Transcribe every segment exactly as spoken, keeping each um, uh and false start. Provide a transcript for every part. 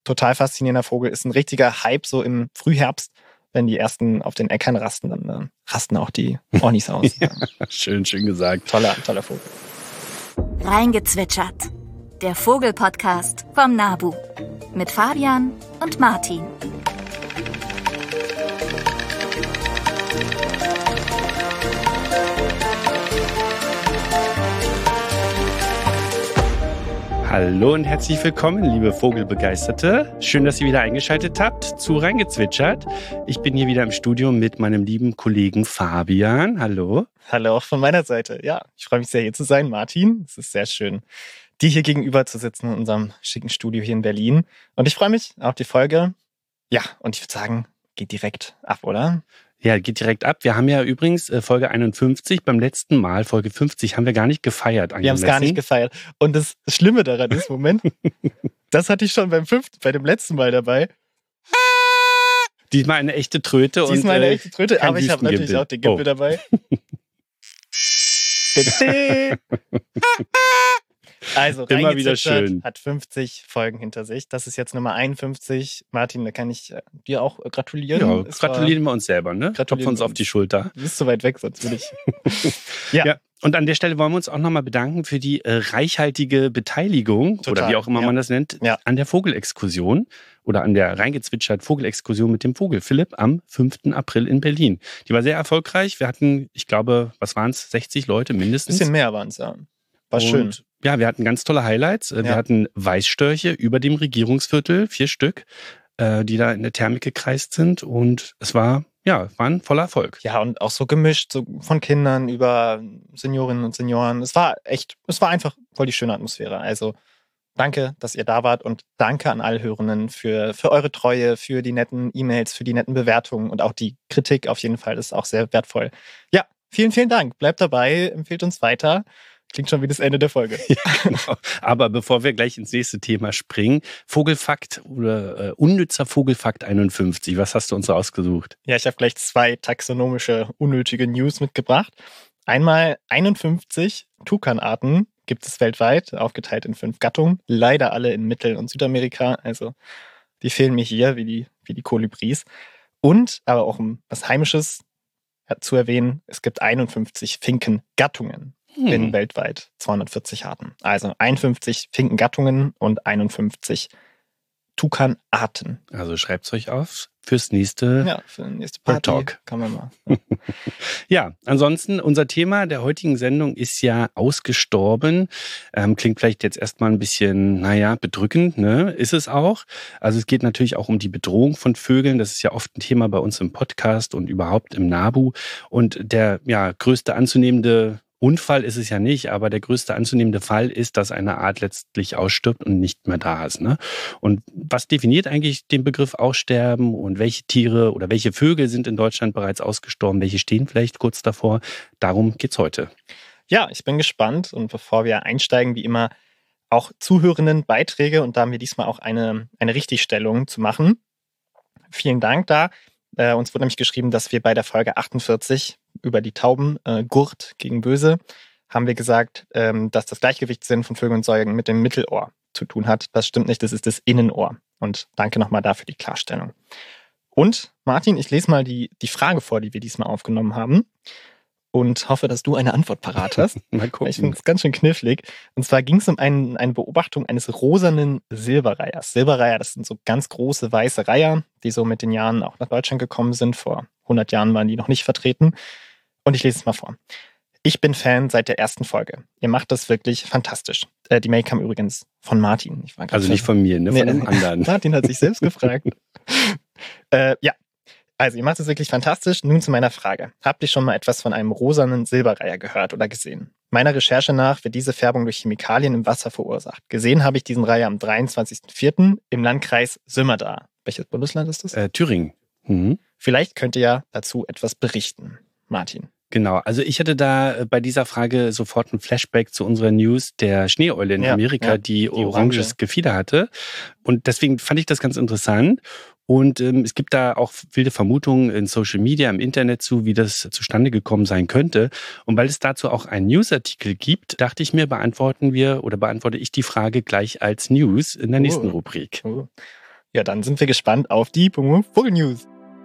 total faszinierender Vogel, ist ein richtiger Hype so im Frühherbst, wenn die ersten auf den Äckern rasten, dann äh, rasten auch die Ornis aus. Ja, schön, schön gesagt. Toller, toller Vogel. Reingezwitschert. Der Vogel-Podcast vom NABU. Mit Fabian und Martin. Hallo und herzlich willkommen, liebe Vogelbegeisterte. Schön, dass ihr wieder eingeschaltet habt zu Reingezwitschert. Ich bin hier wieder im Studio mit meinem lieben Kollegen Fabian. Hallo. Hallo auch von meiner Seite. Ja, ich freue mich sehr, hier zu sein, Martin. Es ist sehr schön, dir hier gegenüber zu sitzen in unserem schicken Studio hier in Berlin. Und ich freue mich auf die Folge. Ja, und ich würde sagen, geht direkt ab, oder? Ja, geht direkt ab. Wir haben ja übrigens äh, Folge einundfünfzig, beim letzten Mal, Folge fünfzig, haben wir gar nicht gefeiert. Wir haben es gar nicht gefeiert. Und das Schlimme daran ist, Moment, das hatte ich schon beim fünften, bei dem letzten Mal dabei. Diesmal eine echte Tröte. Diesmal und, eine äh, echte Tröte, aber ich habe natürlich auch den Gimpel oh. dabei. Also, immer wieder schön. Hat fünfzig Folgen hinter sich. Das ist jetzt Nummer einundfünfzig. Martin, da kann ich äh, dir auch gratulieren. Ja, es gratulieren wir uns selber, ne? Klopfen uns auf die Schulter. Du bist so weit weg, sonst will ich. ja. ja. Und an der Stelle wollen wir uns auch nochmal bedanken für die äh, reichhaltige Beteiligung, Total. oder wie auch immer ja. man das nennt, ja. an der Vogelexkursion oder an der reingezwitschert Vogelexkursion mit dem Vogel Philipp am fünften April in Berlin. Die war sehr erfolgreich. Wir hatten, ich glaube, was waren es, sechzig Leute mindestens? Ein bisschen mehr waren es, ja. War schön. Und ja, wir hatten ganz tolle Highlights. Wir ja. hatten Weißstörche über dem Regierungsviertel, vier Stück, die da in der Thermik gekreist sind. Und es war, ja, war ein voller Erfolg. Ja, und auch so gemischt, so von Kindern über Seniorinnen und Senioren. Es war echt, es war einfach voll die schöne Atmosphäre. Also danke, dass ihr da wart und danke an alle Hörenden für, für eure Treue, für die netten E-Mails, für die netten Bewertungen und auch die Kritik auf jeden Fall ist auch sehr wertvoll. Ja, vielen, vielen Dank. Bleibt dabei, empfehlt uns weiter. Klingt schon wie das Ende der Folge. Ja, genau. Aber bevor wir gleich ins nächste Thema springen, Vogelfakt oder äh, unnützer Vogelfakt einundfünfzig. Was hast du uns ausgesucht? Ja, ich habe gleich zwei taxonomische, unnötige News mitgebracht. Einmal einundfünfzig Tukanarten gibt es weltweit, aufgeteilt in fünf Gattungen. Leider alle in Mittel- und Südamerika. Also die fehlen mir hier, wie die, wie die Kolibris. Und, aber auch um was Heimisches zu erwähnen, es gibt einundfünfzig Finkengattungen. Hm. In weltweit zweihundertvierzig Arten. Also einundfünfzig Finkengattungen und einundfünfzig Tukanarten. Also schreibt es euch auf fürs nächste, ja, für den nächste Party Talk. Kann man mal. Ja, ansonsten unser Thema der heutigen Sendung ist ja ausgestorben. Ähm, klingt vielleicht jetzt erstmal ein bisschen, naja, bedrückend, ne? Ist es auch. Also es geht natürlich auch um die Bedrohung von Vögeln. Das ist ja oft ein Thema bei uns im Podcast und überhaupt im NABU. Und der ja größte anzunehmende Unfall ist es ja nicht, aber der größte anzunehmende Fall ist, dass eine Art letztlich ausstirbt und nicht mehr da ist. Ne? Und was definiert eigentlich den Begriff Aussterben und welche Tiere oder welche Vögel sind in Deutschland bereits ausgestorben, welche stehen vielleicht kurz davor? Darum geht's heute. Ja, ich bin gespannt und bevor wir einsteigen, wie immer auch Zuhörenden Beiträge und da haben wir diesmal auch eine, eine Richtigstellung zu machen. Vielen Dank da. Äh, uns wurde nämlich geschrieben, dass wir bei der Folge achtundvierzig über die Tauben, äh, Gurt gegen Böse, haben wir gesagt, ähm, dass das Gleichgewichtssinn von Vögeln und Säugern mit dem Mittelohr zu tun hat. Das stimmt nicht, das ist das Innenohr. Und danke nochmal dafür die Klarstellung. Und Martin, ich lese mal die, die Frage vor, die wir diesmal aufgenommen haben und hoffe, dass du eine Antwort parat hast. Mal gucken. Ich finde es ganz schön knifflig. Und zwar ging es um ein, eine Beobachtung eines rosanen Silberreihers. Silberreiher, das sind so ganz große weiße Reiher, die so mit den Jahren auch nach Deutschland gekommen sind. Vor hundert Jahren waren die noch nicht vertreten. Und ich lese es mal vor. Ich bin Fan seit der ersten Folge. Ihr macht das wirklich fantastisch. Äh, die Mail kam übrigens von Martin. Ich war also nicht von mir, ne? Von nee, einem anderen. Martin hat sich selbst gefragt. äh, ja. Also, ihr macht es wirklich fantastisch. Nun zu meiner Frage. Habt ihr schon mal etwas von einem rosanen Silberreiher gehört oder gesehen? Meiner Recherche nach wird diese Färbung durch Chemikalien im Wasser verursacht. Gesehen habe ich diesen Reiher am dreiundzwanzigsten vierten im Landkreis Sömmerda. Welches Bundesland ist das? Äh, Thüringen. Mhm. Vielleicht könnt ihr ja dazu etwas berichten, Martin. Genau, also ich hatte da bei dieser Frage sofort ein Flashback zu unserer News der Schneeeule in ja, Amerika, ja, die, die oranges Orange. Gefieder hatte. Und deswegen fand ich das ganz interessant. Und ähm, es gibt da auch wilde Vermutungen in Social Media, im Internet zu, wie das zustande gekommen sein könnte. Und weil es dazu auch einen Newsartikel gibt, dachte ich mir, beantworten wir oder beantworte ich die Frage gleich als News in der nächsten oh. Rubrik. Oh. Ja, dann sind wir gespannt auf die Vogelnews.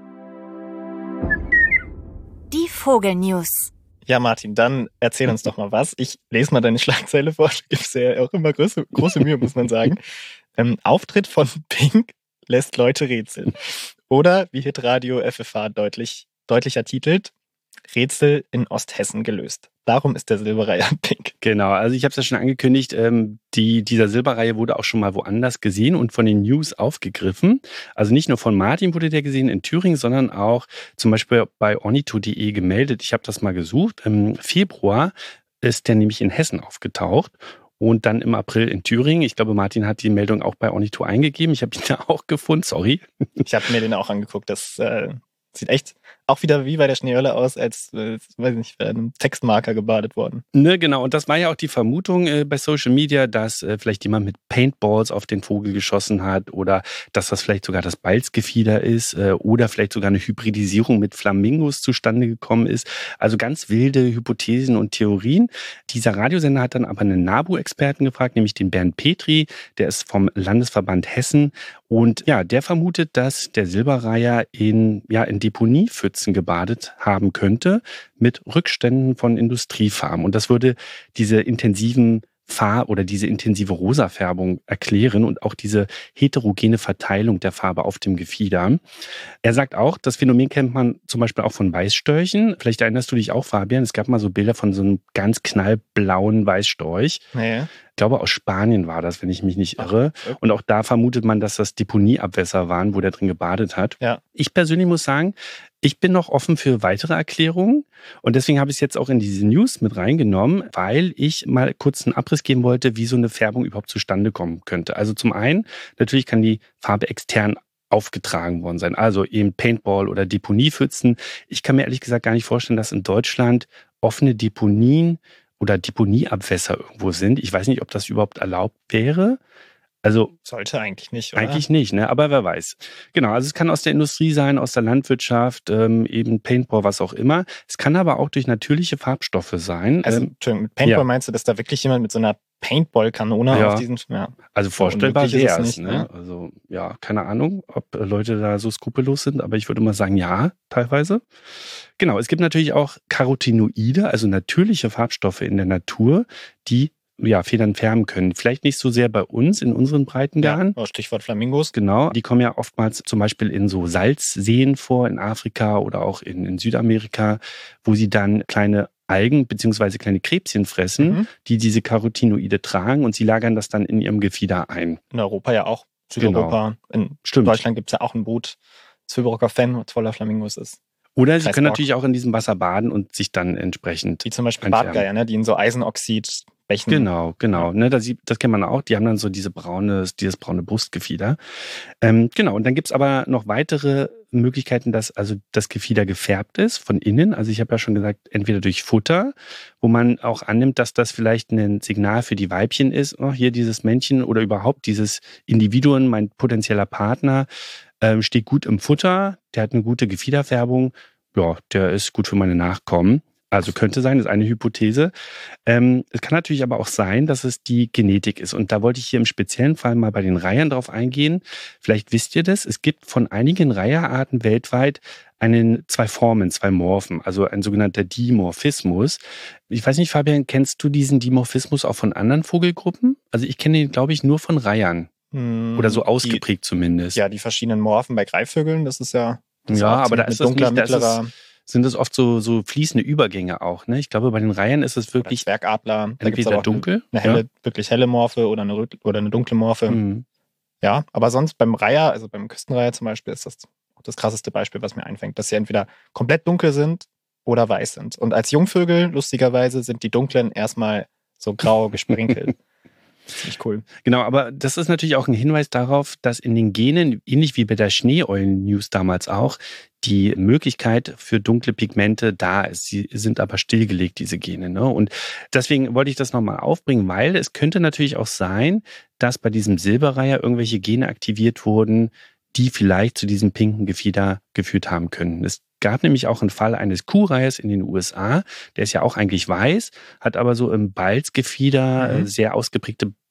Die Vogelnews. Ja, Martin, dann erzähl uns doch mal was. Ich lese mal deine Schlagzeile vor. Du gibst ja auch immer große, große Mühe, muss man sagen. Ähm, Auftritt von Pink lässt Leute rätseln. Oder, wie Hitradio F F H deutlich, deutlicher titelt, Rätsel in Osthessen gelöst. Darum ist der Silberreiher Pink. Genau, also ich habe es ja schon angekündigt, ähm, die, dieser Silberreihe wurde auch schon mal woanders gesehen und von den News aufgegriffen. Also nicht nur von Martin wurde der gesehen in Thüringen, sondern auch zum Beispiel bei ornitho punkt de gemeldet. Ich habe das mal gesucht. Im Februar ist der nämlich in Hessen aufgetaucht. Und dann im April in Thüringen. Ich glaube, Martin hat die Meldung auch bei Ornitho eingegeben. Ich habe ihn da auch gefunden, sorry. Ich habe mir den auch angeguckt. Das äh, sieht echt auch wieder wie bei der Schneeölle aus, als, äh, weiß ich nicht, bei einem Textmarker gebadet worden. Ne, genau. Und das war ja auch die Vermutung äh, bei Social Media, dass äh, vielleicht jemand mit Paintballs auf den Vogel geschossen hat oder dass das vielleicht sogar das Balzgefieder ist äh, oder vielleicht sogar eine Hybridisierung mit Flamingos zustande gekommen ist. Also ganz wilde Hypothesen und Theorien. Dieser Radiosender hat dann aber einen NABU-Experten gefragt, nämlich den Bernd Petri, der ist vom Landesverband Hessen. Und ja, der vermutet, dass der Silberreiher in, ja, in Deponiepfützen gebadet haben könnte mit Rückständen von Industriefarmen. Und das würde diese intensiven Farb- oder diese intensive Rosafärbung erklären und auch diese heterogene Verteilung der Farbe auf dem Gefieder. Er sagt auch, das Phänomen kennt man zum Beispiel auch von Weißstörchen. Vielleicht erinnerst du dich auch, Fabian, es gab mal so Bilder von so einem ganz knallblauen Weißstorch. Naja. Ich glaube, aus Spanien war das, wenn ich mich nicht irre. Und auch da vermutet man, dass das Deponieabwässer waren, wo der drin gebadet hat. Ja. Ich persönlich muss sagen, ich bin noch offen für weitere Erklärungen. Und deswegen habe ich es jetzt auch in diese News mit reingenommen, weil ich mal kurz einen Abriss geben wollte, wie so eine Färbung überhaupt zustande kommen könnte. Also zum einen, natürlich kann die Farbe extern aufgetragen worden sein. Also eben Paintball oder Deponiepfützen. Ich kann mir ehrlich gesagt gar nicht vorstellen, dass in Deutschland offene Deponien oder Deponieabwässer irgendwo sind. Ich weiß nicht, ob das überhaupt erlaubt wäre. Also sollte eigentlich nicht, oder? Eigentlich nicht, ne? Aber wer weiß. Genau, also es kann aus der Industrie sein, aus der Landwirtschaft, ähm, eben Paintball, was auch immer. Es kann aber auch durch natürliche Farbstoffe sein. Also ähm, Entschuldigung, mit Paintball ja. meinst du, dass da wirklich jemand mit so einer Paintball-Kanone Ja. auf diesen... Ja. Also vorstellbar unmöglich ist es wäre es, nicht, ne? ne? Also ja, keine Ahnung, ob äh, Leute da so skrupellos sind, aber ich würde mal sagen, ja, teilweise. Genau, es gibt natürlich auch Carotinoide, also natürliche Farbstoffe in der Natur, die ja, Federn färben können. Vielleicht nicht so sehr bei uns in unseren Breitengraden. Ja, Stichwort Flamingos. Genau, die kommen ja oftmals zum Beispiel in so Salzseen vor, in Afrika oder auch in, in Südamerika, wo sie dann kleine Algen bzw. kleine Krebschen fressen, Mhm. die diese Carotinoide tragen und sie lagern das dann in ihrem Gefieder ein. In Europa ja auch. Südeuropa. In Stimmt. Deutschland gibt es ja auch ein Boot, das Wilberocker Fan, was voller Flamingos ist. Oder sie Kreisborg. können natürlich auch in diesem Wasser baden und sich dann entsprechend Wie zum Beispiel entfärben. Bartgeier, ne? Die in so Eisenoxidbächen. Genau, genau. Ne, das, das kennt man auch. Die haben dann so diese braune, dieses braune Brustgefieder. Ähm, genau, und dann gibt's aber noch weitere Möglichkeiten, dass also das Gefieder gefärbt ist von innen. Also ich habe ja schon gesagt, entweder durch Futter, wo man auch annimmt, dass das vielleicht ein Signal für die Weibchen ist. Oh, hier dieses Männchen oder überhaupt dieses Individuum, mein potenzieller Partner, ähm, steht gut im Futter, der hat eine gute Gefiederfärbung. Ja, der ist gut für meine Nachkommen. Also könnte sein, das ist eine Hypothese. Ähm, es kann natürlich aber auch sein, dass es die Genetik ist. Und da wollte ich hier im speziellen Fall mal bei den Reihern drauf eingehen. Vielleicht wisst ihr das, es gibt von einigen Reiherarten weltweit einen, zwei Formen, zwei Morphen, also ein sogenannter Dimorphismus. Ich weiß nicht, Fabian, kennst du diesen Dimorphismus auch von anderen Vogelgruppen? Also ich kenne ihn, glaube ich, nur von Reihern. Hm, Oder so die, ausgeprägt zumindest. Ja, die verschiedenen Morphen bei Greifvögeln, das ist ja... Das Ja, auch aber da mit ist das dunkler, nicht, da ist mittlerer es, sind es oft so, so fließende Übergänge auch. Ne? Ich glaube, bei den Reihern ist es oder wirklich Zwergadler. Da gibt's entweder aber auch dunkel. Eine, eine helle, wirklich helle Morphe oder eine, röt- oder eine dunkle Morphe. Ja. Mhm. Ja, aber sonst beim Reiher, also beim Küstenreiher zum Beispiel, ist das auch das krasseste Beispiel, was mir einfängt, dass sie entweder komplett dunkel sind oder weiß sind. Und als Jungvögel, lustigerweise, sind die dunklen erstmal so grau gesprenkelt. Ziemlich cool. Genau, aber das ist natürlich auch ein Hinweis darauf, dass in den Genen, ähnlich wie bei der Schneeeulen-News damals auch, die Möglichkeit für dunkle Pigmente da ist. Sie sind aber stillgelegt, diese Gene. Ne? Und deswegen wollte ich das nochmal aufbringen, weil es könnte natürlich auch sein, dass bei diesem Silberreiher irgendwelche Gene aktiviert wurden, die vielleicht zu diesem pinken Gefieder geführt haben können. Es gab nämlich auch einen Fall eines Kuhreihers in den U S A, der ist ja auch eigentlich weiß, hat aber so im Balzgefieder Mhm. sehr ausgeprägte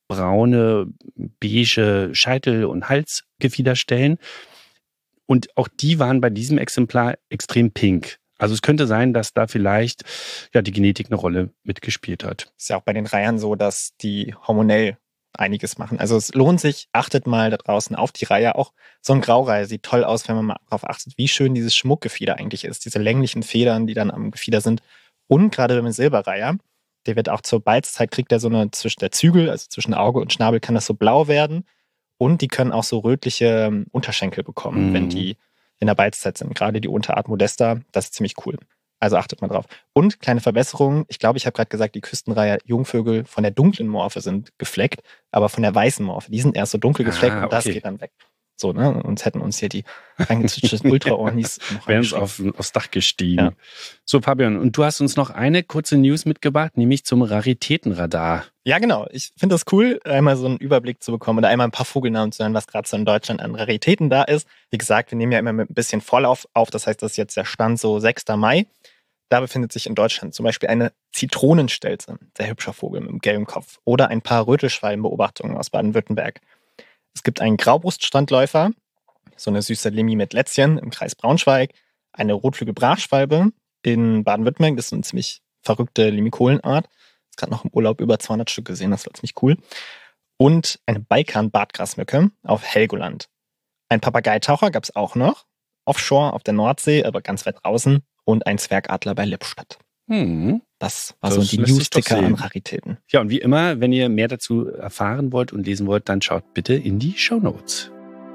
braune, beige Scheitel- und Halsgefiederstellen. Und auch die waren bei diesem Exemplar extrem pink. Also es könnte sein, dass da vielleicht ja, die Genetik eine Rolle mitgespielt hat. Ist ja auch bei den Reihern so, dass die hormonell einiges machen. Also es lohnt sich, achtet mal da draußen auf die Reihe. Auch so ein Graureiher sieht toll aus, wenn man mal darauf achtet, wie schön dieses Schmuckgefieder eigentlich ist. Diese länglichen Federn, die dann am Gefieder sind. Und gerade beim Silberreiher, der wird auch zur Balzzeit, kriegt er so eine, zwischen der Zügel, also zwischen Auge und Schnabel, kann das so blau werden. Und die können auch so rötliche Unterschenkel bekommen, mhm. wenn die in der Balzzeit sind. Gerade die Unterart Modesta, das ist ziemlich cool. Also achtet mal drauf. Und kleine Verbesserung, ich glaube, ich habe gerade gesagt, die Küstenreiher Jungvögel von der dunklen Morphe sind gefleckt, aber von der weißen Morphe, die sind erst so dunkel gefleckt ah, okay. und das geht dann weg. So, ne? Uns hätten uns hier die reingezwitschten Ultra-Ornis wären uns auf, aufs Dach gestiegen. Ja. So, Fabian, und du hast uns noch eine kurze News mitgebracht, nämlich zum Raritätenradar. Ja, genau. Ich finde das cool, einmal so einen Überblick zu bekommen oder einmal ein paar Vogelnamen zu hören, was gerade so in Deutschland an Raritäten da ist. Wie gesagt, wir nehmen ja immer mit ein bisschen Vorlauf auf. Das heißt, das ist jetzt der Stand so sechster Mai. Da befindet sich in Deutschland zum Beispiel eine Zitronenstelze, sehr hübscher Vogel mit einem gelben Kopf. Oder ein paar Rötelschwalbenbeobachtungen aus Baden-Württemberg. Es gibt einen Graubruststrandläufer, so eine süße Limmi mit Lätzchen im Kreis Braunschweig, eine Rotflügelbrachschwalbe in Baden-Württemberg, das ist eine ziemlich verrückte Limikolenart. Ich habe gerade noch im Urlaub über zweihundert Stück gesehen, das war ziemlich cool. Und eine Balkan-Bartgrasmücke auf Helgoland. Ein Papageitaucher gab es auch noch, offshore auf der Nordsee, aber ganz weit draußen. Und ein Zwergadler bei Lippstadt. Hm. Das war das so die News-Ticker an Raritäten. Ja, und wie immer, wenn ihr mehr dazu erfahren wollt und lesen wollt, dann schaut bitte in die Shownotes.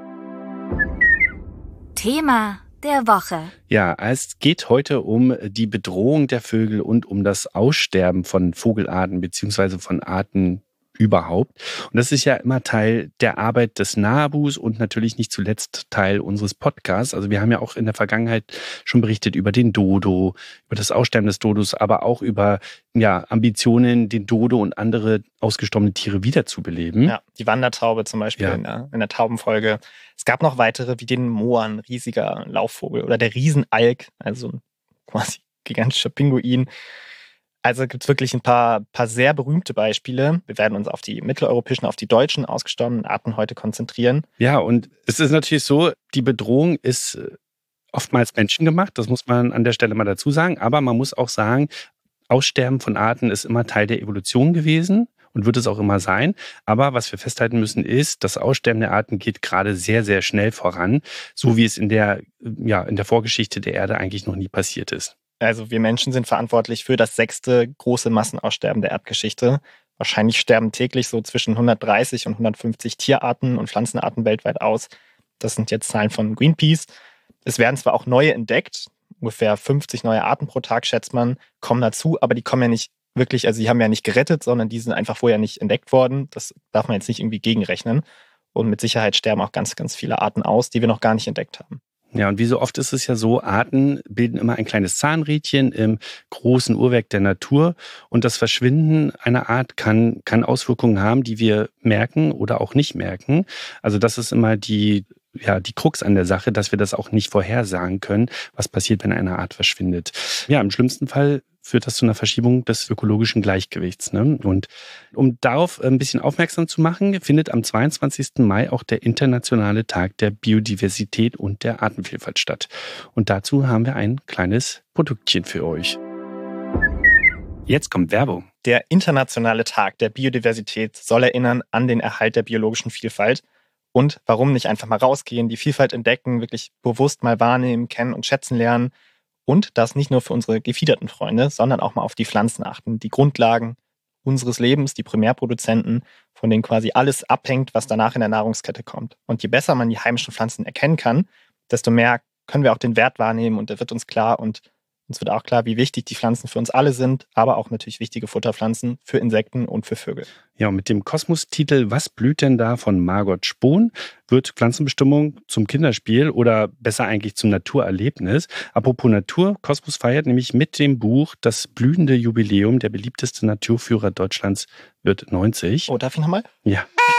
Thema der Woche. Ja, es geht heute um die Bedrohung der Vögel und um das Aussterben von Vogelarten beziehungsweise von Arten überhaupt. Und das ist ja immer Teil der Arbeit des NABUs und natürlich nicht zuletzt Teil unseres Podcasts. Also wir haben ja auch in der Vergangenheit schon berichtet über den Dodo, über das Aussterben des Dodos, aber auch über ja, Ambitionen, den Dodo und andere ausgestorbene Tiere wiederzubeleben. Ja, die Wandertaube zum Beispiel ja. in, der, in der Taubenfolge. Es gab noch weitere, wie den Moa, ein riesiger Laufvogel, oder der Riesenalk, also ein quasi gigantischer Pinguin. Also gibt es wirklich ein paar, paar sehr berühmte Beispiele. Wir werden uns auf die mitteleuropäischen, auf die deutschen ausgestorbenen Arten heute konzentrieren. Ja, und es ist natürlich so, die Bedrohung ist oftmals menschengemacht. Das muss man an der Stelle mal dazu sagen. Aber man muss auch sagen, Aussterben von Arten ist immer Teil der Evolution gewesen und wird es auch immer sein. Aber was wir festhalten müssen ist, das Aussterben der Arten geht gerade sehr, sehr schnell voran, so wie es in der, ja, in der Vorgeschichte der Erde eigentlich noch nie passiert ist. Also wir Menschen sind verantwortlich für das sechste große Massenaussterben der Erdgeschichte. Wahrscheinlich sterben täglich so zwischen hundertdreißig und hundertfünfzig Tierarten und Pflanzenarten weltweit aus. Das sind jetzt Zahlen von Greenpeace. Es werden zwar auch neue entdeckt, ungefähr fünfzig neue Arten pro Tag, schätzt man, kommen dazu, aber die kommen ja nicht wirklich, also die haben ja nicht gerettet, sondern die sind einfach vorher nicht entdeckt worden. Das darf man jetzt nicht irgendwie gegenrechnen. Und mit Sicherheit sterben auch ganz, ganz viele Arten aus, die wir noch gar nicht entdeckt haben. Ja, und wie so oft ist es ja so, Arten bilden immer ein kleines Zahnrädchen im großen Uhrwerk der Natur. Und das Verschwinden einer Art kann, kann Auswirkungen haben, die wir merken oder auch nicht merken. Also das ist immer die, ja, die Krux an der Sache, dass wir das auch nicht vorhersagen können, was passiert, wenn eine Art verschwindet. Ja, im schlimmsten Fall führt das zu einer Verschiebung des ökologischen Gleichgewichts. Ne? Und um darauf ein bisschen aufmerksam zu machen, findet am zweiundzwanzigsten Mai auch der Internationale Tag der Biodiversität und der Artenvielfalt statt. Und dazu haben wir ein kleines Produktchen für euch. Jetzt kommt Werbung. Der Internationale Tag der Biodiversität soll erinnern an den Erhalt der biologischen Vielfalt. Und warum nicht einfach mal rausgehen, die Vielfalt entdecken, wirklich bewusst mal wahrnehmen, kennen und schätzen lernen. Und das nicht nur für unsere gefiederten Freunde, sondern auch mal auf die Pflanzen achten. Die Grundlagen unseres Lebens, die Primärproduzenten, von denen quasi alles abhängt, was danach in der Nahrungskette kommt. Und je besser man die heimischen Pflanzen erkennen kann, desto mehr können wir auch den Wert wahrnehmen und der wird uns klar und uns wird auch klar, wie wichtig die Pflanzen für uns alle sind, aber auch natürlich wichtige Futterpflanzen für Insekten und für Vögel. Ja, und mit dem Kosmos-Titel Was blüht denn da von Margot Spohn wird Pflanzenbestimmung zum Kinderspiel oder besser eigentlich zum Naturerlebnis. Apropos Natur, Kosmos feiert nämlich mit dem Buch Das blühende Jubiläum. Der beliebteste Naturführer Deutschlands wird neunzig. Oh, darf ich nochmal? Ja.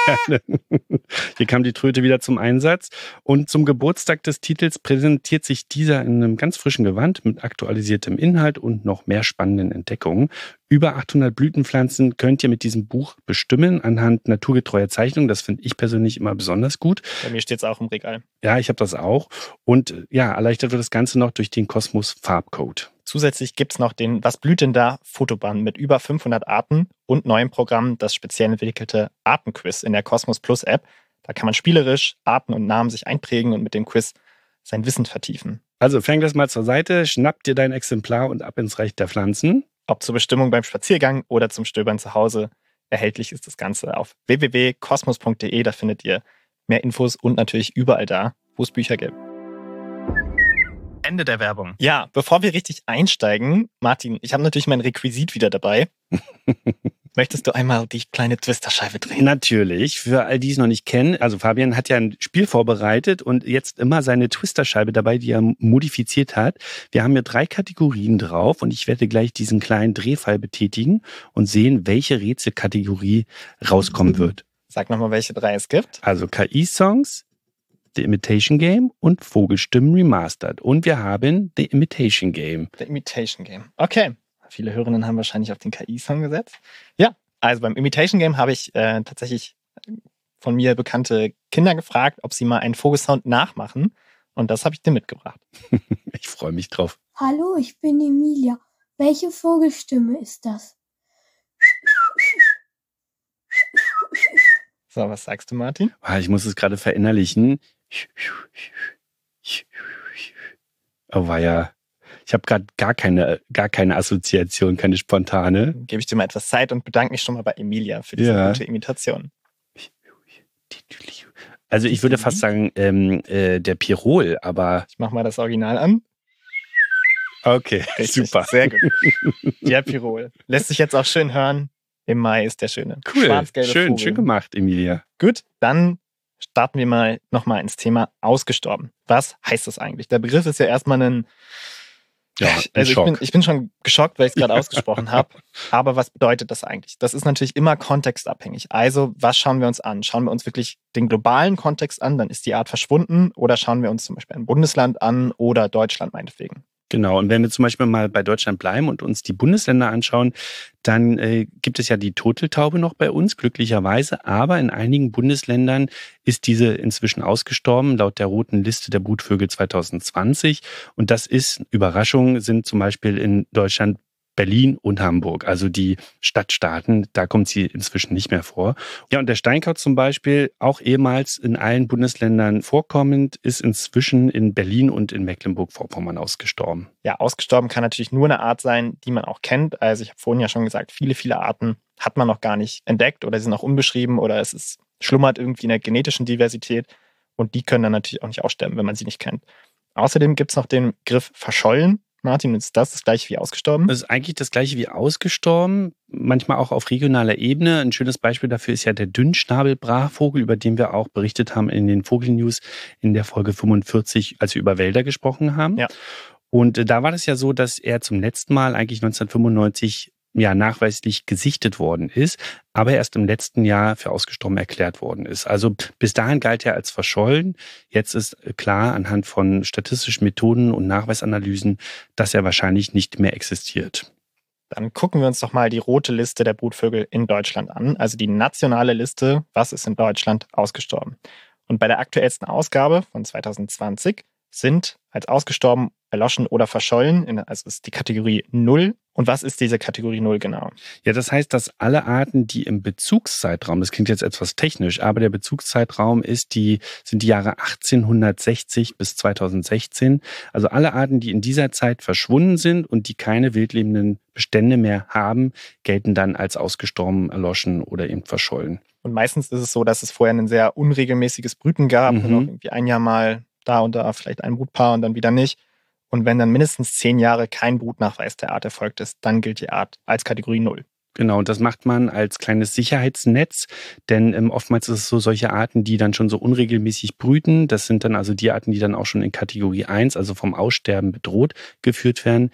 Hier kam die Tröte wieder zum Einsatz. Und zum Geburtstag des Titels präsentiert sich dieser in einem ganz frischen Gewand mit aktualisiertem Inhalt und noch mehr spannenden Entdeckungen. Über achthundert Blütenpflanzen könnt ihr mit diesem Buch bestimmen anhand naturgetreuer Zeichnungen. Das finde ich persönlich immer besonders gut. Bei mir steht es auch im Regal. Ja, ich habe das auch. Und ja, erleichtert wird das Ganze noch durch den Kosmos Farbcode. Zusätzlich gibt es noch den Was blüht denn da? Fotoband mit über fünfhundert Arten und neuem Programm, das speziell entwickelte Artenquiz in der Cosmos Plus App. Da kann man spielerisch Arten und Namen sich einprägen und mit dem Quiz sein Wissen vertiefen. Also fäng das mal zur Seite, schnapp dir dein Exemplar und ab ins Reich der Pflanzen. Ob zur Bestimmung beim Spaziergang oder zum Stöbern zu Hause, erhältlich ist das Ganze auf w w w punkt kosmos punkt d e. Da findet ihr mehr Infos und natürlich überall da, wo es Bücher gibt. Ende der Werbung. Ja, bevor wir richtig einsteigen, Martin, ich habe natürlich mein Requisit wieder dabei. Möchtest du einmal die kleine Twisterscheibe drehen? Natürlich, für all die es noch nicht kennen. Also Fabian hat ja ein Spiel vorbereitet und jetzt immer seine Twisterscheibe dabei, die er modifiziert hat. Wir haben hier drei Kategorien drauf und ich werde gleich diesen kleinen Drehfall betätigen und sehen, welche Rätselkategorie rauskommen wird. Sag nochmal, welche drei es gibt. Also K I-Songs, The Imitation Game und Vogelstimmen Remastered. Und wir haben The Imitation Game. The Imitation Game. Okay. Viele Hörerinnen haben wahrscheinlich auf den K I-Song gesetzt. Ja, also beim Imitation Game habe ich äh, tatsächlich von mir bekannte Kinder gefragt, ob sie mal einen Vogelsound nachmachen. Und das habe ich dir mitgebracht. Ich freue mich drauf. Hallo, ich bin Emilia. Welche Vogelstimme ist das? So, was sagst du, Martin? Ich muss es gerade verinnerlichen. Oh, war ja. Ich habe gerade gar keine, gar keine Assoziation, keine spontane. Dann gebe ich dir mal etwas Zeit und bedanke mich schon mal bei Emilia für diese ja. gute Imitation. Also ich würde fast sagen, ähm, äh, der Pirol, aber... Ich mache mal das Original an. Okay, richtig, super. Sehr gut. Der Pirol. Lässt sich jetzt auch schön hören. Im Mai ist der schöne. Cool, schwarz-gelbe schön, Vogel. Schön gemacht, Emilia. Gut, dann starten wir mal nochmal ins Thema ausgestorben. Was heißt das eigentlich? Der Begriff ist ja erstmal ein... Ja, also ich bin, ich bin schon geschockt, weil ich es gerade ausgesprochen habe. Aber was bedeutet das eigentlich? Das ist natürlich immer kontextabhängig. Also was schauen wir uns an? Schauen wir uns wirklich den globalen Kontext an, dann ist die Art verschwunden. Oder schauen wir uns zum Beispiel ein Bundesland an oder Deutschland meinetwegen. Genau, und wenn wir zum Beispiel mal bei Deutschland bleiben und uns die Bundesländer anschauen, dann äh, gibt es ja die Turteltaube noch bei uns, glücklicherweise. Aber in einigen Bundesländern ist diese inzwischen ausgestorben, laut der roten Liste der Brutvögel zwanzig zwanzig. Und das ist, Überraschung, sind zum Beispiel in Deutschland Berlin und Hamburg, also die Stadtstaaten, da kommt sie inzwischen nicht mehr vor. Ja, und der Steinkauz zum Beispiel, auch ehemals in allen Bundesländern vorkommend, ist inzwischen in Berlin und in Mecklenburg-Vorpommern ausgestorben. Ja, ausgestorben kann natürlich nur eine Art sein, die man auch kennt. Also ich habe vorhin ja schon gesagt, viele, viele Arten hat man noch gar nicht entdeckt oder sie sind noch unbeschrieben oder es ist, schlummert irgendwie in der genetischen Diversität und die können dann natürlich auch nicht aussterben, wenn man sie nicht kennt. Außerdem gibt es noch den Begriff verschollen. Martin, ist das das gleiche wie ausgestorben? Das ist eigentlich das gleiche wie ausgestorben, manchmal auch auf regionaler Ebene. Ein schönes Beispiel dafür ist ja der Dünnschnabelbrachvogel, über den wir auch berichtet haben in den Vogelnews in der Folge fünfundvierzig, als wir über Wälder gesprochen haben. Ja. Und da war das ja so, dass er zum letzten Mal eigentlich neunzehnhundertfünfundneunzig ja nachweislich gesichtet worden ist, aber erst im letzten Jahr für ausgestorben erklärt worden ist. Also bis dahin galt er als verschollen. Jetzt ist klar anhand von statistischen Methoden und Nachweisanalysen, dass er wahrscheinlich nicht mehr existiert. Dann gucken wir uns doch mal die rote Liste der Brutvögel in Deutschland an, also die nationale Liste, was ist in Deutschland ausgestorben. Und bei der aktuellsten Ausgabe von zwanzig zwanzig sind als ausgestorben, erloschen oder verschollen, also ist die Kategorie null. Und was ist diese Kategorie null genau? Ja, das heißt, dass alle Arten, die im Bezugszeitraum, das klingt jetzt etwas technisch, aber der Bezugszeitraum ist die, sind die Jahre achtzehnhundertsechzig bis zweitausendsechzehn. Also alle Arten, die in dieser Zeit verschwunden sind und die keine wildlebenden Bestände mehr haben, gelten dann als ausgestorben, erloschen oder eben verschollen. Und meistens ist es so, dass es vorher ein sehr unregelmäßiges Brüten gab, mhm. und auch irgendwie ein Jahr mal da und da vielleicht ein Brutpaar und dann wieder nicht. Und wenn dann mindestens zehn Jahre kein Brutnachweis der Art erfolgt ist, dann gilt die Art als Kategorie null. Genau, und das macht man als kleines Sicherheitsnetz, denn ähm, oftmals ist es so, solche Arten, die dann schon so unregelmäßig brüten, das sind dann also die Arten, die dann auch schon in Kategorie eins, also vom Aussterben bedroht, geführt werden,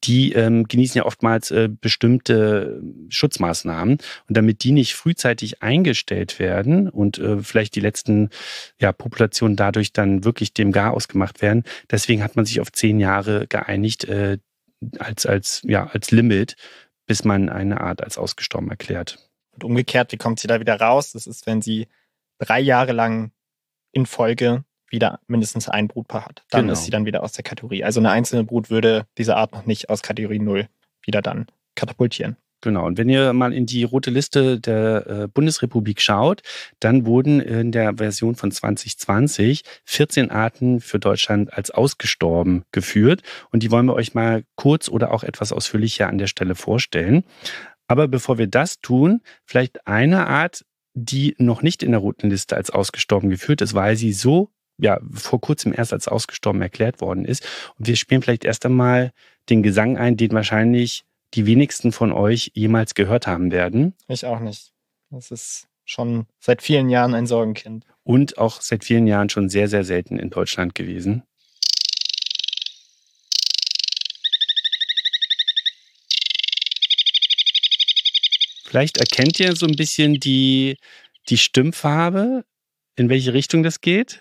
die ähm, genießen ja oftmals äh, bestimmte Schutzmaßnahmen. Und damit die nicht frühzeitig eingestellt werden und äh, vielleicht die letzten ja, Populationen dadurch dann wirklich dem Garaus gemacht werden, deswegen hat man sich auf zehn Jahre geeinigt äh, als, als, ja, als Limit, bis man eine Art als ausgestorben erklärt. Und umgekehrt, wie kommt sie da wieder raus? Das ist, wenn sie drei Jahre lang in Folge wieder mindestens ein Brutpaar hat. Dann Genau. ist sie dann wieder aus der Kategorie. Also eine einzelne Brut würde diese Art noch nicht aus Kategorie null wieder dann katapultieren. Genau, und wenn ihr mal in die rote Liste der äh, Bundesrepublik schaut, dann wurden in der Version von zwanzig zwanzig vierzehn Arten für Deutschland als ausgestorben geführt. Und die wollen wir euch mal kurz oder auch etwas ausführlicher an der Stelle vorstellen. Aber bevor wir das tun, vielleicht eine Art, die noch nicht in der roten Liste als ausgestorben geführt ist, weil sie so ja vor kurzem erst als ausgestorben erklärt worden ist. Und wir spielen vielleicht erst einmal den Gesang ein, den wahrscheinlich die wenigsten von euch jemals gehört haben werden. Ich auch nicht. Das ist schon seit vielen Jahren ein Sorgenkind. Und auch seit vielen Jahren schon sehr, sehr selten in Deutschland gewesen. Vielleicht erkennt ihr so ein bisschen die, die Stimmfarbe, in welche Richtung das geht.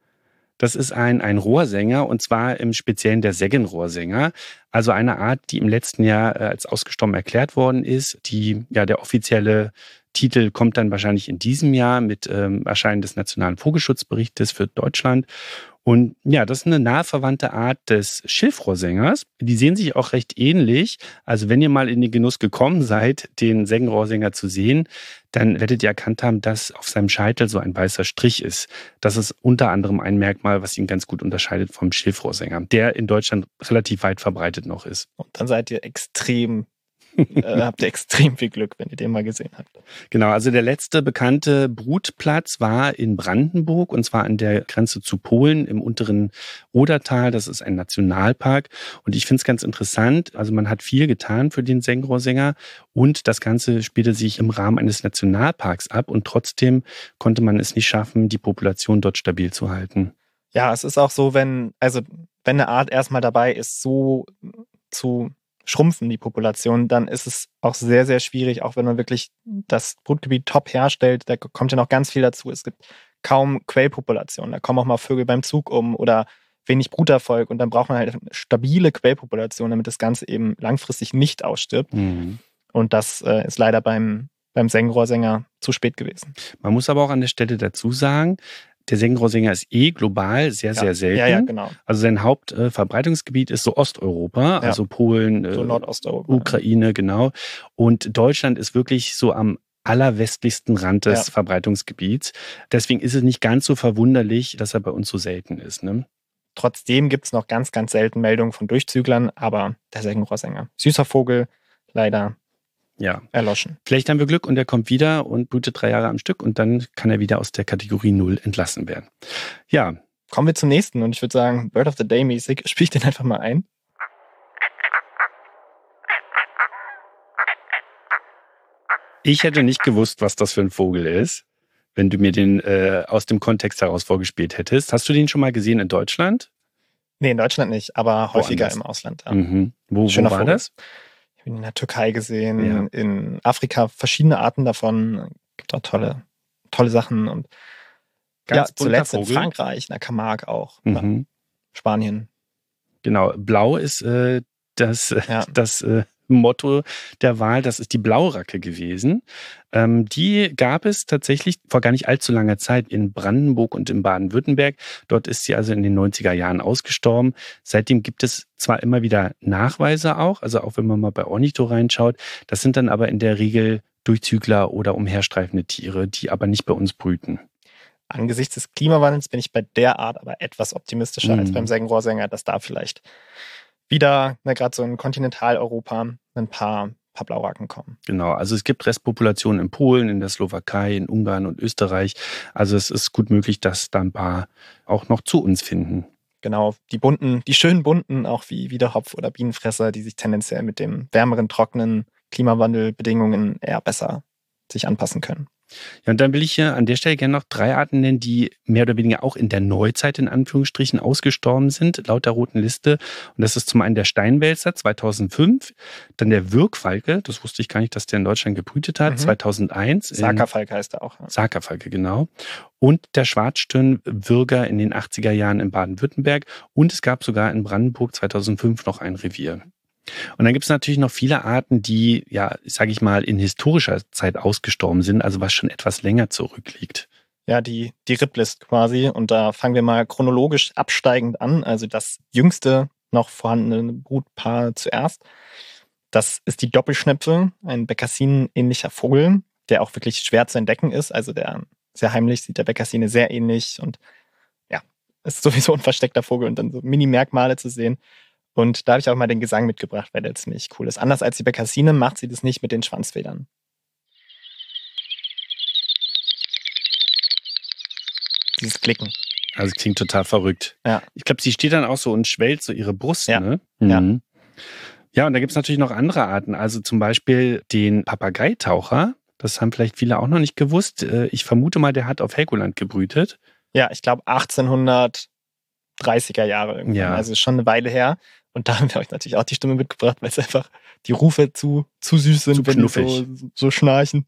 Das ist ein, ein Rohrsänger, und zwar im Speziellen der Seggenrohrsänger. Also eine Art, die im letzten Jahr als ausgestorben erklärt worden ist. Die, ja, der offizielle Titel kommt dann wahrscheinlich in diesem Jahr mit ähm, Erscheinen des Nationalen Vogelschutzberichtes für Deutschland. Und ja, das ist eine nahe verwandte Art des Schilfrohrsängers. Die sehen sich auch recht ähnlich. Also wenn ihr mal in den Genuss gekommen seid, den Seggenrohrsänger zu sehen, dann werdet ihr erkannt haben, dass auf seinem Scheitel so ein weißer Strich ist. Das ist unter anderem ein Merkmal, was ihn ganz gut unterscheidet vom Schilfrohrsänger, der in Deutschland relativ weit verbreitet noch ist. Und dann seid ihr extrem äh, habt ihr extrem viel Glück, wenn ihr den mal gesehen habt. Genau, also der letzte bekannte Brutplatz war in Brandenburg, und zwar an der Grenze zu Polen im unteren Odertal. Das ist ein Nationalpark, und ich finde es ganz interessant. Also man hat viel getan für den Seggenrohrsänger, und das Ganze spielte sich im Rahmen eines Nationalparks ab, und trotzdem konnte man es nicht schaffen, die Population dort stabil zu halten. Ja, es ist auch so, wenn, also wenn eine Art erstmal dabei ist, so zu schrumpfen, die Population, dann ist es auch sehr, sehr schwierig, auch wenn man wirklich das Brutgebiet top herstellt. Da kommt ja noch ganz viel dazu. Es gibt kaum Quellpopulationen. Da kommen auch mal Vögel beim Zug um oder wenig Bruterfolg, und dann braucht man halt eine stabile Quellpopulation, damit das Ganze eben langfristig nicht ausstirbt. Mhm. Und das äh, ist leider beim, beim Seggenrohrsänger zu spät gewesen. Man muss aber auch an der Stelle dazu sagen, der Seggenrohrsänger ist eh global sehr, ja. sehr selten. Ja, ja, genau. Also sein Hauptverbreitungsgebiet ist so Osteuropa, ja. also Polen, so äh, Nordosteuropa, Ukraine, genau. Und Deutschland ist wirklich so am allerwestlichsten Rand des ja. Verbreitungsgebiets. Deswegen ist es nicht ganz so verwunderlich, dass er bei uns so selten ist. Ne? Trotzdem gibt es noch ganz, ganz selten Meldungen von Durchzüglern, aber der Seggenrohrsänger, süßer Vogel, leider ja. erloschen. Vielleicht haben wir Glück und er kommt wieder und brütet drei Jahre am Stück, und dann kann er wieder aus der Kategorie null entlassen werden. Ja. Kommen wir zum nächsten, und ich würde sagen, Bird of the Day mäßig, spiele ich den einfach mal ein. Ich hätte nicht gewusst, was das für ein Vogel ist, wenn du mir den äh, aus dem Kontext heraus vorgespielt hättest. Hast du den schon mal gesehen in Deutschland? Nee, in Deutschland nicht, aber häufiger Woanders. im Ausland. Ja. Mhm. Wo, wo war Vogel. das? Ich habe ihn in der Türkei gesehen, Ja. in Afrika verschiedene Arten davon. Gibt auch tolle, tolle Sachen. Und Ganz ja, zuletzt bunter in Vogel. Frankreich, in der Camargue auch. Mhm. Ja. Spanien. Genau, blau ist äh, das, Ja. das äh, Motto der Wahl. Das ist die Blauracke gewesen. Ähm, die gab es tatsächlich vor gar nicht allzu langer Zeit in Brandenburg und in Baden-Württemberg. Dort ist sie also in den neunziger Jahren ausgestorben. Seitdem gibt es zwar immer wieder Nachweise auch, also auch wenn man mal bei Ornitho reinschaut. Das sind dann aber in der Regel Durchzügler oder umherstreifende Tiere, die aber nicht bei uns brüten. Angesichts des Klimawandels bin ich bei der Art aber etwas optimistischer Mhm. als beim Seggenrohrsänger, dass da vielleicht wieder, ne, gerade so in Kontinentaleuropa, ein paar, paar Blauracken kommen. Genau, also es gibt Restpopulationen in Polen, in der Slowakei, in Ungarn und Österreich. Also es ist gut möglich, dass da ein paar auch noch zu uns finden. Genau, die bunten, die schönen bunten, auch wie, wie der Hopf oder Bienenfresser, die sich tendenziell mit dem wärmeren, trockenen Klimawandelbedingungen eher besser sich anpassen können. Ja, und dann will ich hier an der Stelle gerne noch drei Arten nennen, die mehr oder weniger auch in der Neuzeit in Anführungsstrichen ausgestorben sind, laut der Roten Liste. Und das ist zum einen der Steinwälzer zweitausendfünf, dann der Wirkfalke, das wusste ich gar nicht, dass der in Deutschland gebrütet hat, mhm. zweitauseneins. Sakerfalke heißt er auch. Ja. Sakerfalke, genau. Und der Schwarzstirnwürger in den achtziger Jahren in Baden-Württemberg. Und es gab sogar in Brandenburg zweitausendfünf noch ein Revier. Und dann gibt es natürlich noch viele Arten, die, ja, sage ich mal, in historischer Zeit ausgestorben sind, also was schon etwas länger zurückliegt. Ja, die, die Riplist quasi. Und da fangen wir mal chronologisch absteigend an. Also das jüngste noch vorhandene Brutpaar zuerst. Das ist die Doppelschnepfe, ein Bekassinenähnlicher Vogel, der auch wirklich schwer zu entdecken ist. Also der sehr heimlich, sieht der Bekassine sehr ähnlich und ja, ist sowieso ein versteckter Vogel und dann so Mini-Merkmale zu sehen. Und da habe ich auch mal den Gesang mitgebracht, weil der ziemlich cool ist. Anders als die Bekassine macht sie das nicht mit den Schwanzfedern. Dieses Klicken. Also es klingt total verrückt. Ja. Ich glaube, sie steht dann auch so und schwellt so ihre Brust. Ja. Ne? Ja. Mhm. Ja, und da gibt es natürlich noch andere Arten. Also zum Beispiel den Papageitaucher. Das haben vielleicht viele auch noch nicht gewusst. Ich vermute mal, der hat auf Helgoland gebrütet. Ja, ich glaube achtzehnhundertdreißiger Jahre irgendwann. Ja. Also schon eine Weile her. Und da haben wir euch natürlich auch die Stimme mitgebracht, weil es einfach die Rufe zu, zu süß sind, zu wenn die so, so schnarchen.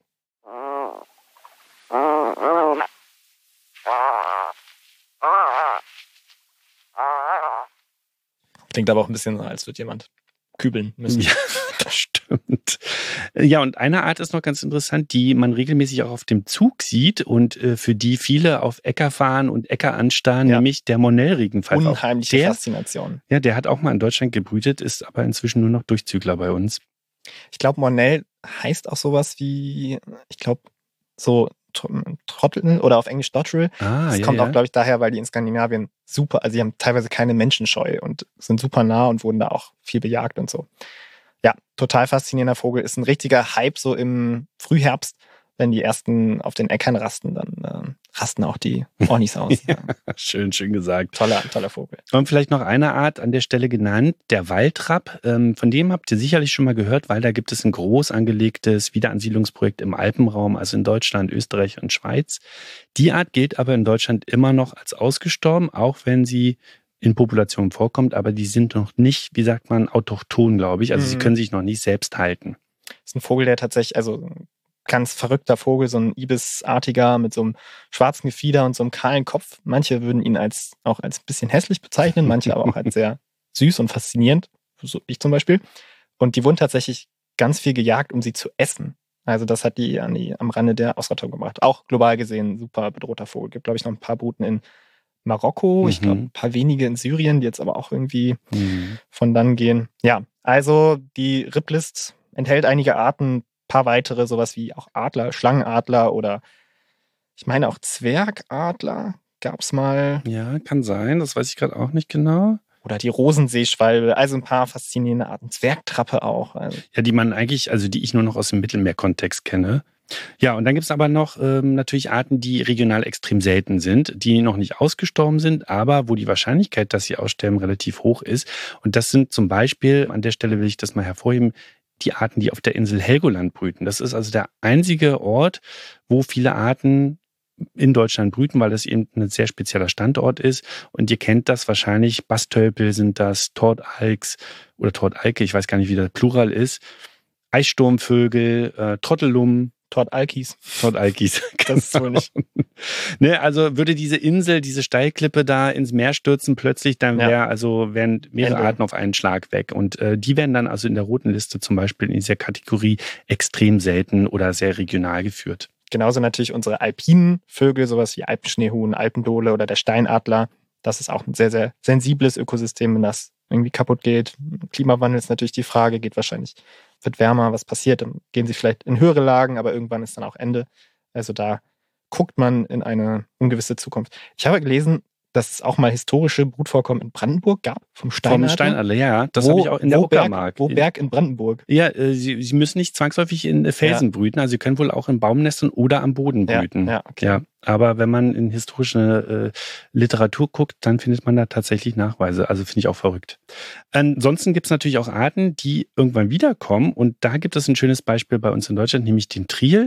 Klingt aber auch ein bisschen so, als würde jemand kübeln müssen. Ja, das stimmt. Ja, und eine Art ist noch ganz interessant, die man regelmäßig auch auf dem Zug sieht und äh, für die viele auf Äcker fahren und Äcker anstarren, ja. Nämlich der Monell-Regenpfeifer. Unheimliche der, Faszination. Ja, der hat auch mal in Deutschland gebrütet, ist aber inzwischen nur noch Durchzügler bei uns. Ich glaube, Monell heißt auch sowas wie, ich glaube, so Trottel oder auf Englisch Dotterel. Ah, das ja, kommt ja. auch, glaube ich, daher, weil die in Skandinavien super, also die haben teilweise keine Menschenscheu und sind super nah und wurden da auch viel bejagt und so. Ja, total faszinierender Vogel. Ist ein richtiger Hype so im Frühherbst, wenn die ersten auf den Äckern rasten, dann äh, rasten auch die Ornis aus. Ja, schön, schön gesagt. Toller, toller Vogel. Und vielleicht noch eine Art an der Stelle genannt, der Waldrapp. Ähm, von dem habt ihr sicherlich schon mal gehört, weil da gibt es ein groß angelegtes Wiederansiedlungsprojekt im Alpenraum, also in Deutschland, Österreich und Schweiz. Die Art gilt aber in Deutschland immer noch als ausgestorben, auch wenn sie in Populationen vorkommt, aber die sind noch nicht, wie sagt man, autochthon, glaube ich. Also mhm. sie können sich noch nicht selbst halten. Das ist ein Vogel, der tatsächlich, also ganz verrückter Vogel, so ein Ibisartiger mit so einem schwarzen Gefieder und so einem kahlen Kopf. Manche würden ihn als auch als ein bisschen hässlich bezeichnen, manche aber auch als sehr süß und faszinierend, so ich zum Beispiel. Und die wurden tatsächlich ganz viel gejagt, um sie zu essen. Also das hat die, an die am Rande der Ausrottung gebracht. Auch global gesehen super bedrohter Vogel. Gibt, glaube ich, noch ein paar Bruten in Marokko, mhm. ich glaube ein paar wenige in Syrien, die jetzt aber auch irgendwie mhm. von dann gehen. Ja, also die Riplist enthält einige Arten, paar weitere, sowas wie auch Adler, Schlangenadler oder ich meine auch Zwergadler gab es mal. Ja, kann sein, das weiß ich gerade auch nicht genau. Oder die Rosenseeschwalbe, also ein paar faszinierende Arten. Zwergtrappe auch. Also. Ja, die man eigentlich, also die ich nur noch aus dem Mittelmeerkontext kenne. Ja, und dann gibt es aber noch ähm, natürlich Arten, die regional extrem selten sind, die noch nicht ausgestorben sind, aber wo die Wahrscheinlichkeit, dass sie aussterben, relativ hoch ist. Und das sind zum Beispiel, an der Stelle will ich das mal hervorheben, die Arten, die auf der Insel Helgoland brüten. Das ist also der einzige Ort, wo viele Arten in Deutschland brüten, weil das eben ein sehr spezieller Standort ist. Und ihr kennt das wahrscheinlich, Bastölpel sind das, Tortalks oder Tortalke, ich weiß gar nicht, wie der Plural ist, Eissturmvögel, äh, Trottellum, Tortalkis. Tortalkis. Das ist wohl nicht. Ne, also würde diese Insel, diese Steilklippe da ins Meer stürzen plötzlich, dann wäre, ja. also wären mehrere Ende. Arten auf einen Schlag weg. Und äh, die werden dann also in der Roten Liste zum Beispiel in dieser Kategorie extrem selten oder sehr regional geführt. Genauso natürlich unsere alpinen Vögel, sowas wie Alpenschneehuhn, Alpendole oder der Steinadler. Das ist auch ein sehr, sehr sensibles Ökosystem, wenn das irgendwie kaputt geht. Klimawandel ist natürlich die Frage, geht wahrscheinlich, wird wärmer, was passiert, dann gehen sie vielleicht in höhere Lagen, aber irgendwann ist dann auch Ende. Also da guckt man in eine ungewisse Zukunft. Ich habe gelesen, dass es auch mal historische Brutvorkommen in Brandenburg gab, vom Steinadler. Vom Steinadler, ja. Das habe ich auch in der Uckermark. Wo Berg in Brandenburg? Ja, äh, sie, sie müssen nicht zwangsläufig in Felsen ja. brüten, also sie können wohl auch in Baumnestern oder am Boden brüten. Ja, ja, okay. ja. Aber wenn man in historische äh, Literatur guckt, dann findet man da tatsächlich Nachweise. Also finde ich auch verrückt. Ansonsten gibt es natürlich auch Arten, die irgendwann wiederkommen. Und da gibt es ein schönes Beispiel bei uns in Deutschland, nämlich den Triel.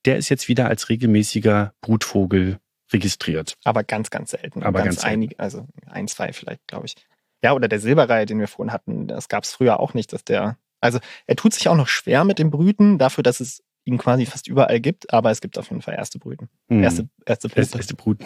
der ist jetzt wieder als regelmäßiger Brutvogel registriert. Aber ganz, ganz selten. Aber ganz, ganz selten. Einig, also ein, zwei vielleicht, glaube ich. Ja, oder der Silberreihe, den wir vorhin hatten, das gab es früher auch nicht, dass der, also er tut sich auch noch schwer mit dem Brüten, dafür, dass es ihn quasi fast überall gibt, aber es gibt auf jeden Fall erste Brüten. Hm. Erste, erste Brüte. Erste Brüten.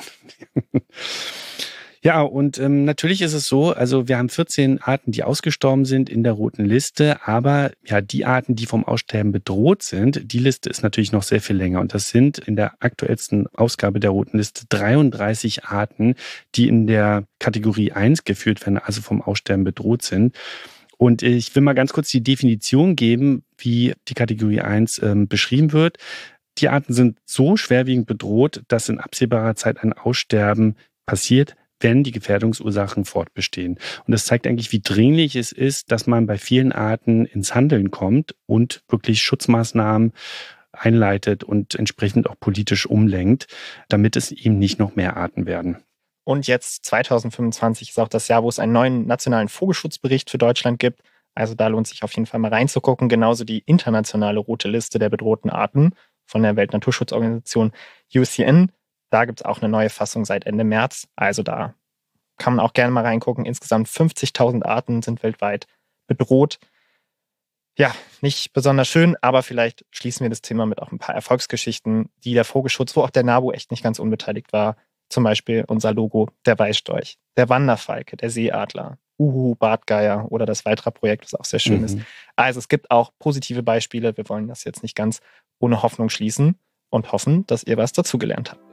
Ja, und ähm, natürlich ist es so, also wir haben vierzehn Arten, die ausgestorben sind in der roten Liste, aber ja, die Arten, die vom Aussterben bedroht sind, die Liste ist natürlich noch sehr viel länger und das sind in der aktuellsten Ausgabe der roten Liste dreiunddreißig Arten, die in der Kategorie eins geführt werden, also vom Aussterben bedroht sind. Und ich will mal ganz kurz die Definition geben, wie die Kategorie eins ähm, beschrieben wird. Die Arten sind so schwerwiegend bedroht, dass in absehbarer Zeit ein Aussterben passiert, wenn die Gefährdungsursachen fortbestehen. Und das zeigt eigentlich, wie dringlich es ist, dass man bei vielen Arten ins Handeln kommt und wirklich Schutzmaßnahmen einleitet und entsprechend auch politisch umlenkt, damit es eben nicht noch mehr Arten werden. Und jetzt zweitausendfünfundzwanzig ist auch das Jahr, wo es einen neuen nationalen Vogelschutzbericht für Deutschland gibt. Also da lohnt sich auf jeden Fall mal reinzugucken. Genauso die internationale rote Liste der bedrohten Arten von der Weltnaturschutzorganisation U C N. Da gibt es auch eine neue Fassung seit Ende März. Also da kann man auch gerne mal reingucken. Insgesamt fünfzigtausend Arten sind weltweit bedroht. Ja, nicht besonders schön, aber vielleicht schließen wir das Thema mit auch ein paar Erfolgsgeschichten, die der Vogelschutz, wo auch der NABU echt nicht ganz unbeteiligt war. Zum Beispiel unser Logo, der Weißstorch, der Wanderfalke, der Seeadler, Uhu, Bartgeier oder das Waltra-Projekt, was auch sehr schön mhm. ist. Also es gibt auch positive Beispiele. Wir wollen das jetzt nicht ganz ohne Hoffnung schließen und hoffen, dass ihr was dazugelernt habt.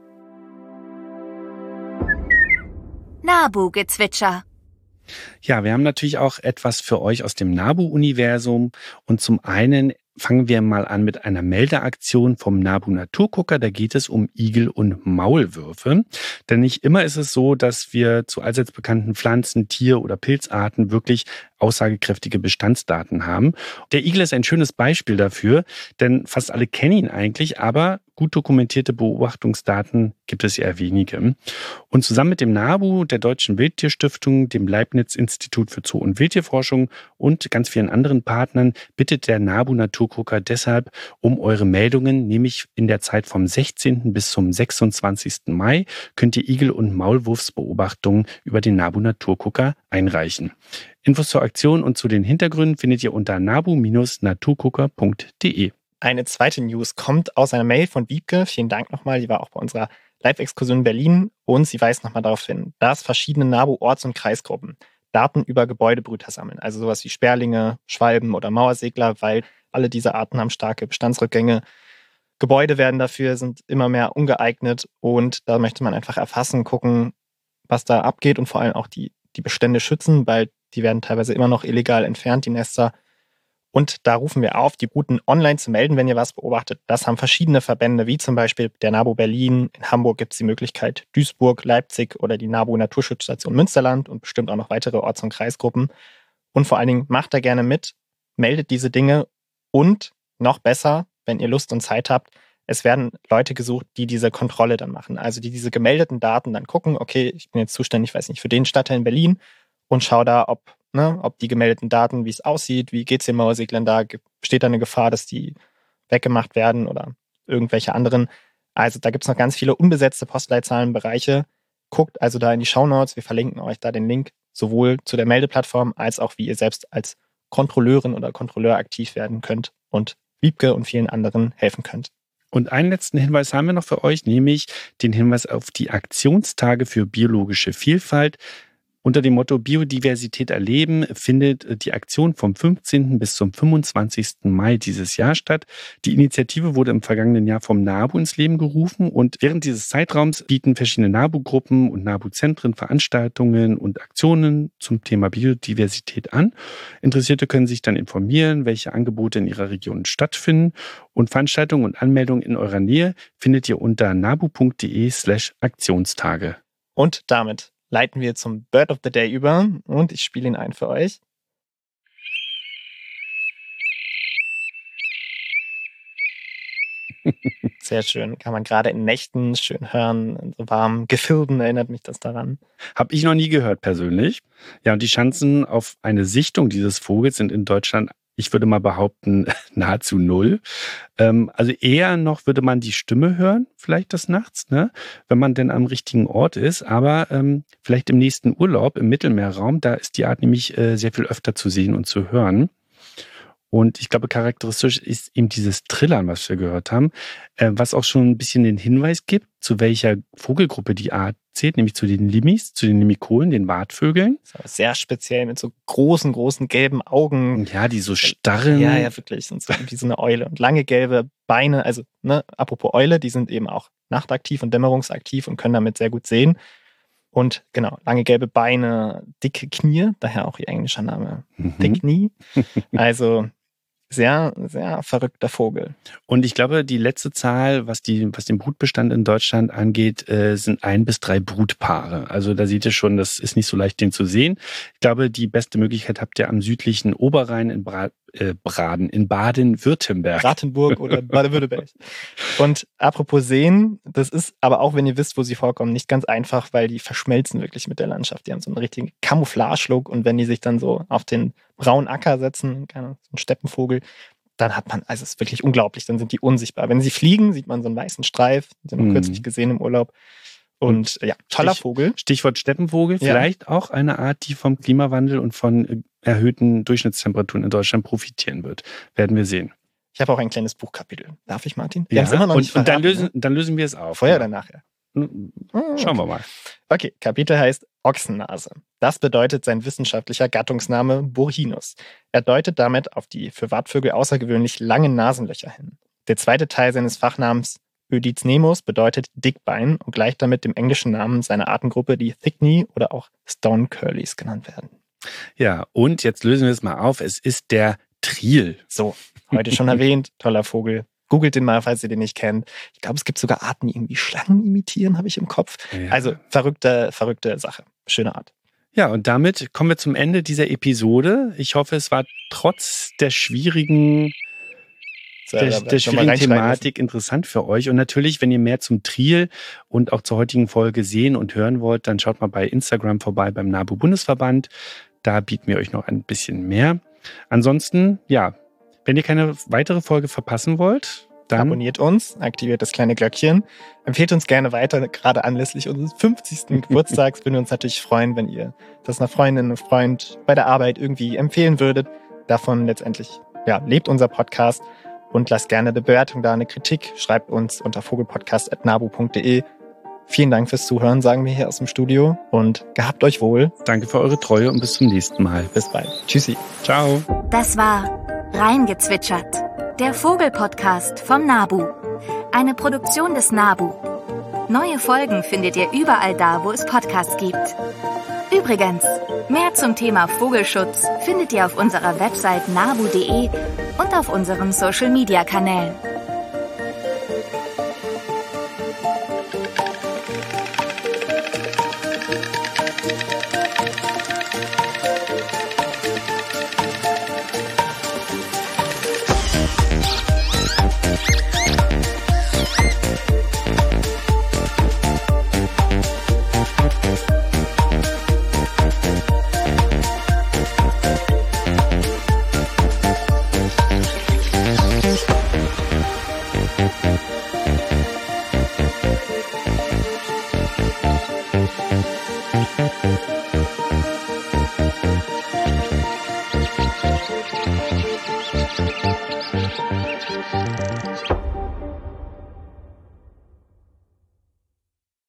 NABU-Gezwitscher. Ja, wir haben natürlich auch etwas für euch aus dem NABU-Universum. Und zum einen fangen wir mal an mit einer Meldeaktion vom NABU Naturgucker. Da geht es um Igel- und Maulwürfe. Denn nicht immer ist es so, dass wir zu allseits bekannten Pflanzen-, Tier- oder Pilzarten wirklich aussagekräftige Bestandsdaten haben. Der Igel ist ein schönes Beispiel dafür, denn fast alle kennen ihn eigentlich, aber gut dokumentierte Beobachtungsdaten gibt es eher wenige. Und zusammen mit dem NABU, der Deutschen Wildtierstiftung, dem Leibniz-Institut für Zoo- und Wildtierforschung und ganz vielen anderen Partnern bittet der NABU Naturgucker deshalb um eure Meldungen, nämlich in der Zeit vom sechzehnten bis zum sechsundzwanzigsten Mai könnt ihr Igel- und Maulwurfsbeobachtungen über den NABU Naturgucker einreichen. Infos zur Aktion und zu den Hintergründen findet ihr unter nabu Bindestrich naturgucker punkt de. Eine zweite News kommt aus einer Mail von Wiebke. Vielen Dank nochmal. Die war auch bei unserer Live-Exkursion in Berlin. Und sie weist nochmal darauf hin, dass verschiedene NABU-Orts- und Kreisgruppen Daten über Gebäudebrüter sammeln. Also sowas wie Sperlinge, Schwalben oder Mauersegler, weil alle diese Arten haben starke Bestandsrückgänge. Gebäude werden dafür, sind immer mehr ungeeignet. Und da möchte man einfach erfassen, gucken, was da abgeht und vor allem auch die, die Bestände schützen, weil die werden teilweise immer noch illegal entfernt, die Nester. Und da rufen wir auf, die Bruten online zu melden, wenn ihr was beobachtet. Das haben verschiedene Verbände, wie zum Beispiel der NABU Berlin. In Hamburg gibt es die Möglichkeit Duisburg, Leipzig oder die NABU Naturschutzstation Münsterland und bestimmt auch noch weitere Orts- und Kreisgruppen. Und vor allen Dingen macht da gerne mit, meldet diese Dinge und noch besser, wenn ihr Lust und Zeit habt, es werden Leute gesucht, die diese Kontrolle dann machen. Also die diese gemeldeten Daten dann gucken, okay, ich bin jetzt zuständig, weiß nicht, für den Stadtteil in Berlin und schau da, ob Ne, ob die gemeldeten Daten, wie es aussieht, wie geht es den Mauerseglern da, besteht da eine Gefahr, dass die weggemacht werden oder irgendwelche anderen. Also da gibt es noch ganz viele unbesetzte Postleitzahlenbereiche. Guckt also da in die Shownotes, wir verlinken euch da den Link sowohl zu der Meldeplattform als auch, wie ihr selbst als Kontrolleurin oder Kontrolleur aktiv werden könnt und Wiebke und vielen anderen helfen könnt. Und einen letzten Hinweis haben wir noch für euch, nämlich den Hinweis auf die Aktionstage für biologische Vielfalt. Unter dem Motto Biodiversität erleben findet die Aktion vom fünfzehnten bis zum fünfundzwanzigsten Mai dieses Jahr statt. Die Initiative wurde im vergangenen Jahr vom NABU ins Leben gerufen und während dieses Zeitraums bieten verschiedene NABU-Gruppen und NABU-Zentren Veranstaltungen und Aktionen zum Thema Biodiversität an. Interessierte können sich dann informieren, welche Angebote in ihrer Region stattfinden und Veranstaltungen und Anmeldungen in eurer Nähe findet ihr unter nabu punkt de slash Aktionstage. Und damit leiten wir zum Bird of the Day über und ich spiele ihn ein für euch. Sehr schön. Kann man gerade in Nächten schön hören. In so warmen Gefilden erinnert mich das daran. Habe ich noch nie gehört persönlich. Ja, und die Chancen auf eine Sichtung dieses Vogels sind in Deutschland Ich würde mal behaupten, nahezu null. Ähm, also eher noch würde man die Stimme hören, vielleicht des Nachts, ne? Wenn man denn am richtigen Ort ist. Aber ähm, vielleicht im nächsten Urlaub im Mittelmeerraum, da ist die Art nämlich äh, sehr viel öfter zu sehen und zu hören. Und ich glaube, charakteristisch ist eben dieses Trillern, was wir gehört haben, äh, was auch schon ein bisschen den Hinweis gibt, zu welcher Vogelgruppe die Art zählt, nämlich zu den Limis, zu den Limikolen, den Wartvögeln. Sehr speziell mit so großen, großen gelben Augen. Ja, die so starren. Ja, ja, wirklich. Und so wie so eine Eule. Und lange gelbe Beine. Also, ne, apropos Eule, die sind eben auch nachtaktiv und dämmerungsaktiv und können damit sehr gut sehen. Und genau, lange gelbe Beine, dicke Knie, daher auch ihr englischer Name, Mhm. Thick Knee. Also sehr, sehr verrückter Vogel. Und ich glaube, die letzte Zahl, was, die, was den Brutbestand in Deutschland angeht, äh, sind ein bis drei Brutpaare. Also da seht ihr schon, das ist nicht so leicht, den zu sehen. Ich glaube, die beste Möglichkeit habt ihr am südlichen Oberrhein in Bra äh, Braden, in Baden-Württemberg. Rattenburg oder Baden-Württemberg. Und apropos Seen, das ist aber auch, wenn ihr wisst, wo sie vorkommen, nicht ganz einfach, weil die verschmelzen wirklich mit der Landschaft. Die haben so einen richtigen Camouflage-Look und wenn die sich dann so auf den braunen Acker setzen, keine Ahnung, so ein Steppenvogel, dann hat man, also es ist wirklich unglaublich, dann sind die unsichtbar. Wenn sie fliegen, sieht man so einen weißen Streif, den haben wir Mhm. kürzlich gesehen im Urlaub. Und, und ja, toller Stich, Vogel. Stichwort Steppenvogel, Ja. vielleicht auch eine Art, die vom Klimawandel und von erhöhten Durchschnittstemperaturen in Deutschland profitieren wird. Werden wir sehen. Ich habe auch ein kleines Buchkapitel. Darf ich, Martin? Wir Ja, haben es immer noch und, nicht und dann, verraten, lösen, ne? dann lösen wir es auf. Vorher Ja. oder nachher? Schauen Ah, wir mal. Okay, Kapitel heißt Ochsennase. Das bedeutet sein wissenschaftlicher Gattungsname Burrhinus. Er deutet damit auf die für Wartvögel außergewöhnlich langen Nasenlöcher hin. Der zweite Teil seines Fachnamens Oedicnemus bedeutet Dickbein und gleicht damit dem englischen Namen seiner Artengruppe, die Thickney oder auch Stone Curlews genannt werden. Ja, und jetzt lösen wir es mal auf. Es ist der Triel. So, heute schon erwähnt, toller Vogel. Googelt den mal, falls ihr den nicht kennt. Ich glaube, es gibt sogar Arten, die irgendwie Schlangen imitieren, habe ich im Kopf. Ja. Also verrückte, verrückte Sache. Schöne Art. Ja, und damit kommen wir zum Ende dieser Episode. Ich hoffe, es war trotz der schwierigen, So, der, da- der soll man schwierigen reinschreiben Thematik interessant für euch. Und natürlich, wenn ihr mehr zum Triel und auch zur heutigen Folge sehen und hören wollt, dann schaut mal bei Instagram vorbei beim NABU Bundesverband. Da bieten wir euch noch ein bisschen mehr. Ansonsten, ja, wenn ihr keine weitere Folge verpassen wollt, dann Abonniert uns, aktiviert das kleine Glöckchen, empfehlt uns gerne weiter, gerade anlässlich unseres fünfzigsten Geburtstags. Würden wir uns natürlich freuen, wenn ihr das einer Freundin, einem Freund bei der Arbeit irgendwie empfehlen würdet. Davon letztendlich ja, lebt unser Podcast und lasst gerne eine Bewertung da, eine Kritik. Schreibt uns unter vogelpodcast at nabu punkt de. Vielen Dank fürs Zuhören, sagen wir hier aus dem Studio und gehabt euch wohl. danke für eure Treue und bis zum nächsten Mal. Bis bald. Tschüssi. Ciao. Das war Reingezwitschert, der Vogelpodcast vom NABU. Eine Produktion des NABU. Neue Folgen findet ihr überall da, wo es Podcasts gibt. Übrigens, mehr zum Thema Vogelschutz findet ihr auf unserer Website nabu punkt de und auf unseren Social-Media-Kanälen. Thank you.